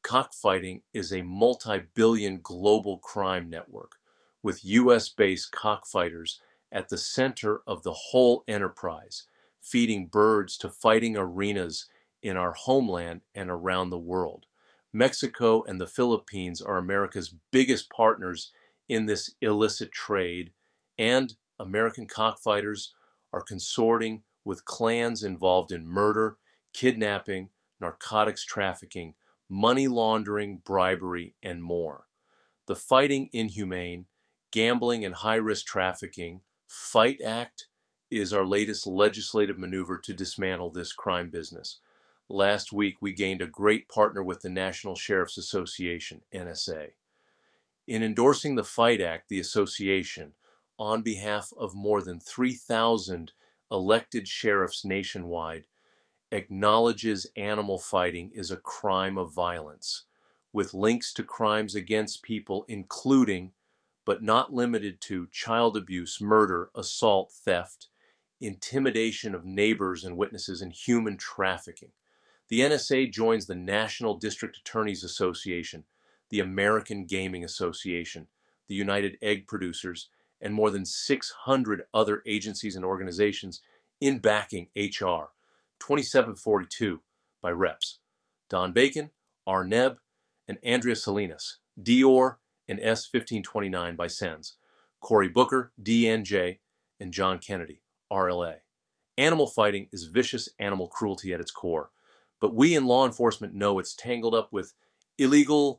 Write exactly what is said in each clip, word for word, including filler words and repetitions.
Cockfighting is a multi-billion global crime network with U S-based cockfighters at the center of the whole enterprise, feeding birds to fighting arenas in our homeland and around the world. Mexico and the Philippines are America's biggest partners in this illicit trade, and American cockfighters are consorting with clans involved in murder, kidnapping, narcotics trafficking, money laundering, bribery, and more. The Fighting Inhumane, Gambling and High-Risk Trafficking Fight Act is our latest legislative maneuver to dismantle this crime business. Last week, we gained a great partner with the National Sheriff's Association, N S A. In endorsing the Fight Act, the association, on behalf of more than three thousand elected sheriffs nationwide, acknowledges animal fighting is a crime of violence, with links to crimes against people including, but not limited to, child abuse, murder, assault, theft, intimidation of neighbors and witnesses, and human trafficking. The N S A joins the National District Attorneys Association, the American Gaming Association, the United Egg Producers, and more than six hundred other agencies and organizations in backing H R twenty-seven forty-two by Reps Don Bacon, R. Neb, and Andrea Salinas, Dior, and S fifteen twenty-nine by Sens, Cory Booker, D N J, and John Kennedy, R L A. Animal fighting is vicious animal cruelty at its core, but we in law enforcement know it's tangled up with illegal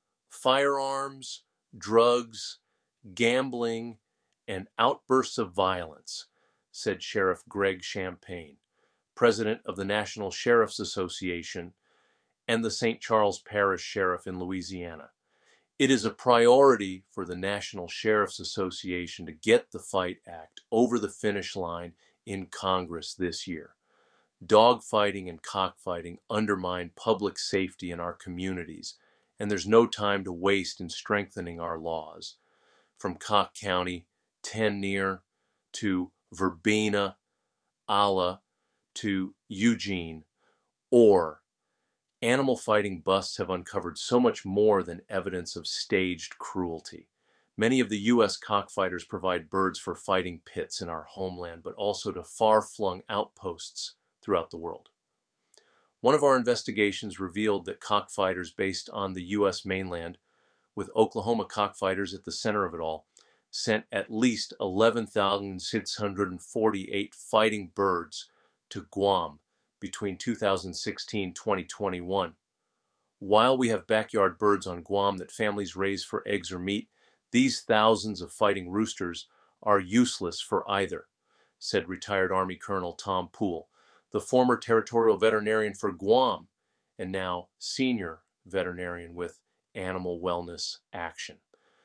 firearms, drugs, gambling, and outbursts of violence, said Sheriff Greg Champagne, president of the National Sheriff's Association and the Saint Charles Parish Sheriff in Louisiana. It is a priority for the National Sheriff's Association to get the Fight Act over the finish line in Congress this year. Dogfighting and cockfighting undermine public safety in our communities, and there's no time to waste in strengthening our laws. From Cock County, Tenneer, to Verbena, Alla, to Eugene, or animal fighting busts have uncovered so much more than evidence of staged cruelty. Many of the U S cockfighters provide birds for fighting pits in our homeland, but also to far-flung outposts throughout the world. One of our investigations revealed that cockfighters based on the U S mainland, with Oklahoma cockfighters at the center of it all, sent at least eleven thousand six hundred forty-eight fighting birds to Guam between two thousand sixteen and twenty twenty-one. While we have backyard birds on Guam that families raise for eggs or meat, these thousands of fighting roosters are useless for either, said retired Army Colonel Tom Poole, the former territorial veterinarian for Guam and now senior veterinarian with Animal Wellness Action.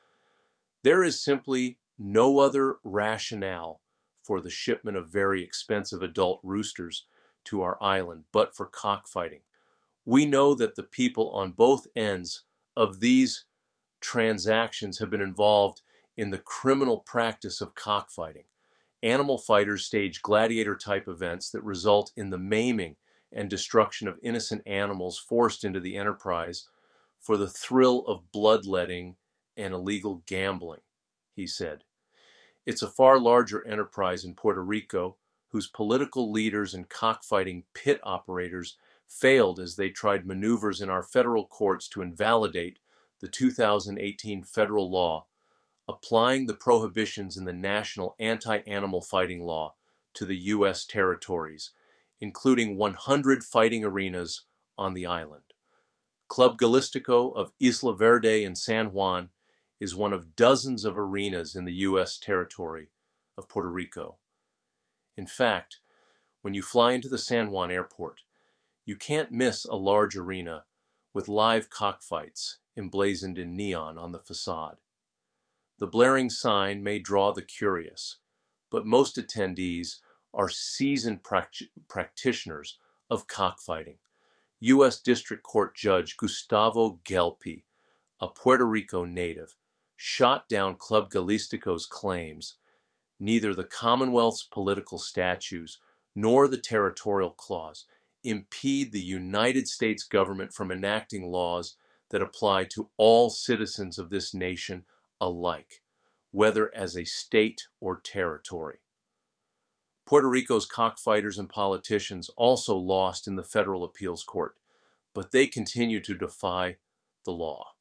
There is simply no other rationale for the shipment of very expensive adult roosters to our island but for cockfighting. We know that the people on both ends of these transactions have been involved in the criminal practice of cockfighting. Animal fighters stage gladiator-type events that result in the maiming and destruction of innocent animals forced into the enterprise for the thrill of bloodletting and illegal gambling, he said. It's a far larger enterprise in Puerto Rico, whose political leaders and cockfighting pit operators failed as they tried maneuvers in our federal courts to invalidate the two thousand eighteen federal law applying the prohibitions in the national anti-animal fighting law to the U S territories, including one hundred fighting arenas on the island. Club Galistico of Isla Verde in San Juan is one of dozens of arenas in the U S territory of Puerto Rico. In fact, when you fly into the San Juan airport, you can't miss a large arena with live cockfights emblazoned in neon on the facade. The blaring sign may draw the curious, but most attendees are seasoned pract- practitioners of cockfighting. U S District Court Judge Gustavo Gelpi, a Puerto Rico native, shot down Club Galistico's claims. Neither the Commonwealth's political statutes nor the territorial clause impede the United States government from enacting laws that apply to all citizens of this nation alike, whether as a state or territory. Puerto Rico's cockfighters and politicians also lost in the federal appeals court, but they continue to defy the law.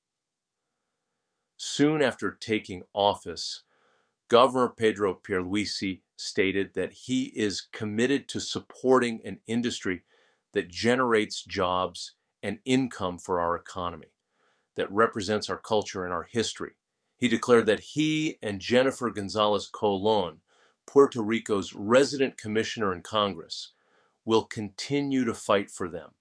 Soon after taking office, Governor Pedro Pierluisi stated that he is committed to supporting an industry that generates jobs and income for our economy, that represents our culture and our history. He declared that he and Jennifer Gonzalez Colon, Puerto Rico's resident commissioner in Congress, will continue to fight for them.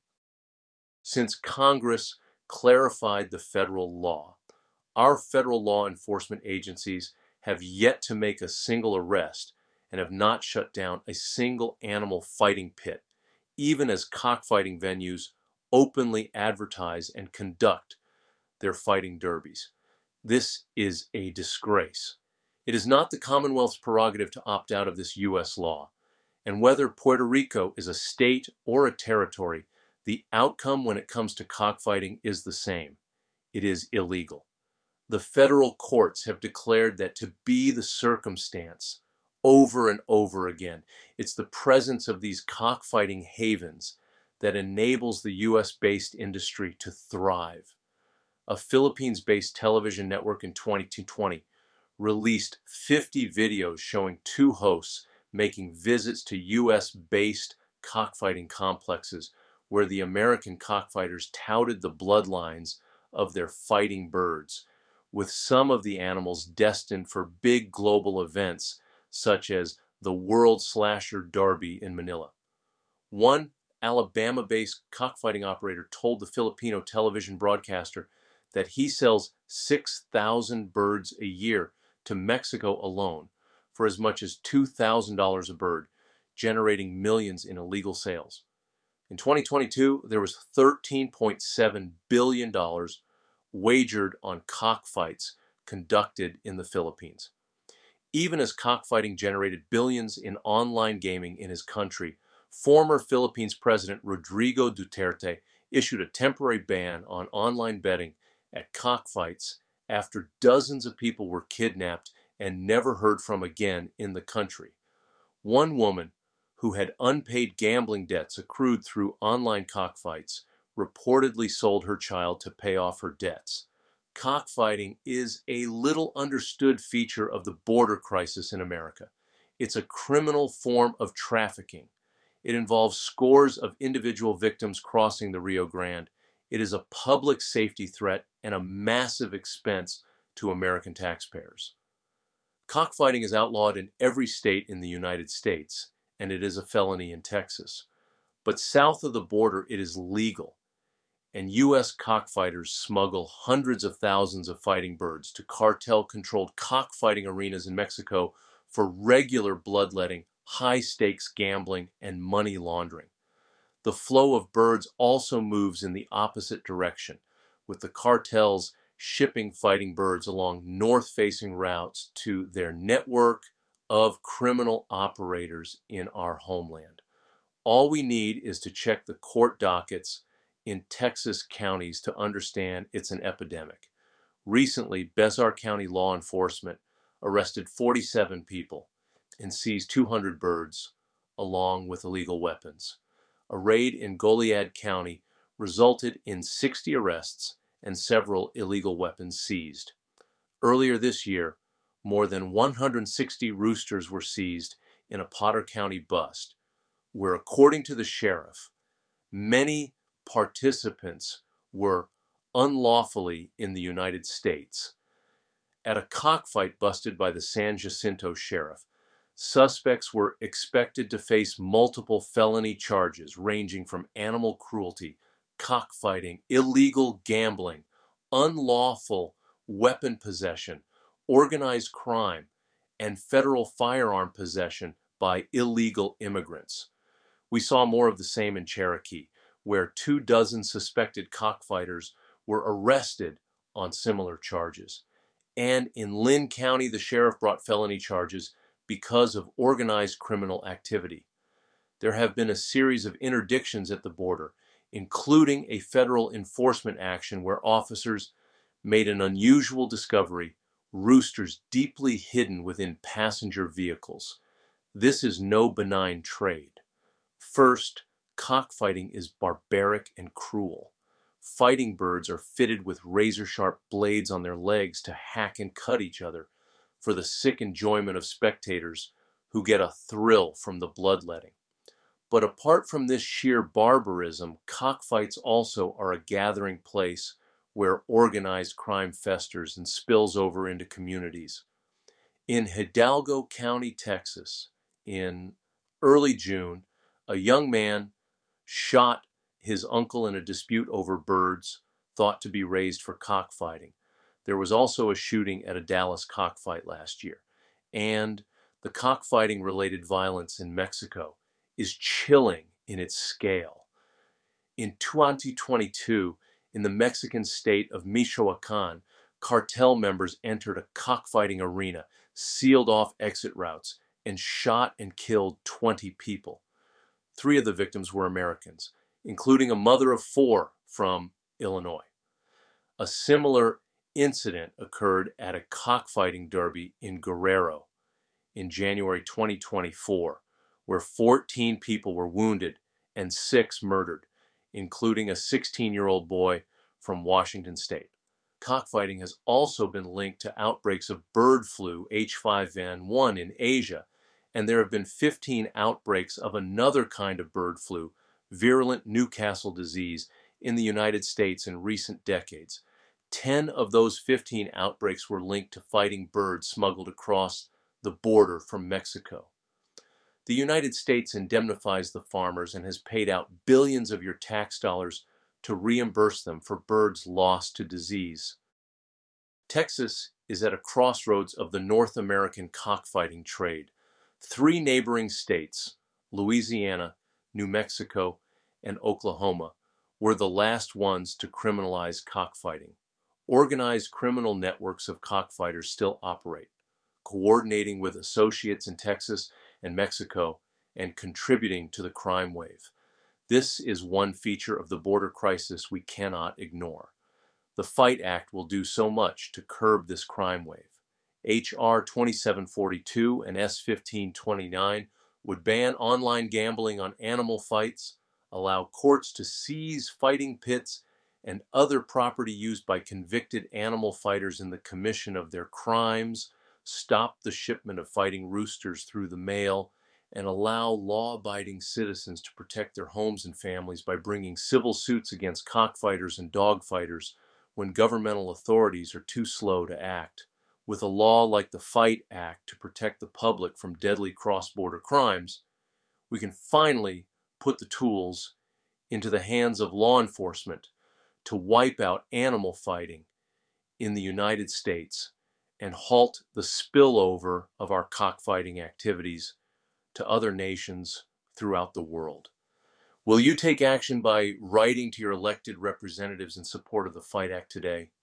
Since Congress clarified the federal law, our federal law enforcement agencies have yet to make a single arrest and have not shut down a single animal fighting pit, even as cockfighting venues openly advertise and conduct their fighting derbies. This is a disgrace. It is not the Commonwealth's prerogative to opt out of this U S law, and whether Puerto Rico is a state or a territory, the outcome when it comes to cockfighting is the same. It is illegal. The federal courts have declared that to be the circumstance over and over again. It's the presence of these cockfighting havens that enables the U S-based industry to thrive. A Philippines-based television network in twenty twenty released fifty videos showing two hosts making visits to U S-based cockfighting complexes where the American cockfighters touted the bloodlines of their fighting birds, with some of the animals destined for big global events such as the World Slasher Derby in Manila. One Alabama-based cockfighting operator told the Filipino television broadcaster that he sells six thousand birds a year to Mexico alone for as much as two thousand dollars a bird, generating millions in illegal sales. In twenty twenty-two, there was thirteen point seven billion dollars wagered on cockfights conducted in the Philippines. Even as cockfighting generated billions in online gaming in his country, former Philippines President Rodrigo Duterte issued a temporary ban on online betting at cockfights after dozens of people were kidnapped and never heard from again in the country. One woman who had unpaid gambling debts accrued through online cockfights reportedly sold her child to pay off her debts. Cockfighting is a little understood feature of the border crisis in America. It's a criminal form of trafficking. It involves scores of individual victims crossing the Rio Grande. It is a public safety threat and a massive expense to American taxpayers. Cockfighting is outlawed in every state in the United States, and it is a felony in Texas. But south of the border, it is legal. And U S cockfighters smuggle hundreds of thousands of fighting birds to cartel-controlled cockfighting arenas in Mexico for regular bloodletting, high-stakes gambling, and money laundering. The flow of birds also moves in the opposite direction, with the cartels shipping fighting birds along north-facing routes to their network of criminal operators in our homeland. All we need is to check the court dockets in Texas counties to understand it's an epidemic. Recently, Besar County law enforcement arrested forty-seven people and seized two hundred birds along with illegal weapons. A raid in Goliad County resulted in sixty arrests and several illegal weapons seized. Earlier this year, more than one hundred sixty roosters were seized in a Potter County bust, where, according to the sheriff, many participants were unlawfully in the United States. At a cockfight busted by the San Jacinto sheriff, suspects were expected to face multiple felony charges ranging from animal cruelty, cockfighting, illegal gambling, unlawful weapon possession, organized crime, and federal firearm possession by illegal immigrants. We saw more of the same in Cherokee, where two dozen suspected cockfighters were arrested on similar charges. And in Lynn County, the sheriff brought felony charges because of organized criminal activity. There have been a series of interdictions at the border, including a federal enforcement action where officers made an unusual discovery: roosters deeply hidden within passenger vehicles. This is no benign trade. First, cockfighting is barbaric and cruel. Fighting birds are fitted with razor-sharp blades on their legs to hack and cut each other for the sick enjoyment of spectators who get a thrill from the bloodletting. But apart from this sheer barbarism, cockfights also are a gathering place where organized crime festers and spills over into communities. In Hidalgo County, Texas, in early June, a young man shot his uncle in a dispute over birds thought to be raised for cockfighting. There was also a shooting at a Dallas cockfight last year. And the cockfighting-related violence in Mexico is chilling in its scale. In twenty twenty-two, in the Mexican state of Michoacan, cartel members entered a cockfighting arena, sealed off exit routes, and shot and killed twenty people. Three of the victims were Americans, including a mother of four from Illinois. A similar incident occurred at a cockfighting derby in Guerrero in January twenty twenty-four, where fourteen people were wounded and six murdered, including a sixteen-year-old boy from Washington State. Cockfighting has also been linked to outbreaks of bird flu H five N one in Asia, and there have been fifteen outbreaks of another kind of bird flu, virulent Newcastle disease, in the United States in recent decades. Ten of those fifteen outbreaks were linked to fighting birds smuggled across the border from Mexico. The United States indemnifies the farmers and has paid out billions of your tax dollars to reimburse them for birds lost to disease. Texas is at a crossroads of the North American cockfighting trade. Three neighboring states, Louisiana, New Mexico, and Oklahoma, were the last ones to criminalize cockfighting. Organized criminal networks of cockfighters still operate, coordinating with associates in Texas and Mexico and contributing to the crime wave. This is one feature of the border crisis we cannot ignore. The FIGHT Act will do so much to curb this crime wave. H R twenty-seven forty-two and S fifteen twenty-nine would ban online gambling on animal fights, allow courts to seize fighting pits and other property used by convicted animal fighters in the commission of their crimes, stop the shipment of fighting roosters through the mail, and allow law-abiding citizens to protect their homes and families by bringing civil suits against cockfighters and dogfighters when governmental authorities are too slow to act. With a law like the FIGHT Act to protect the public from deadly cross-border crimes, we can finally put the tools into the hands of law enforcement to wipe out animal fighting in the United States and halt the spillover of our cockfighting activities to other nations throughout the world. Will you take action by writing to your elected representatives in support of the FIGHT Act today?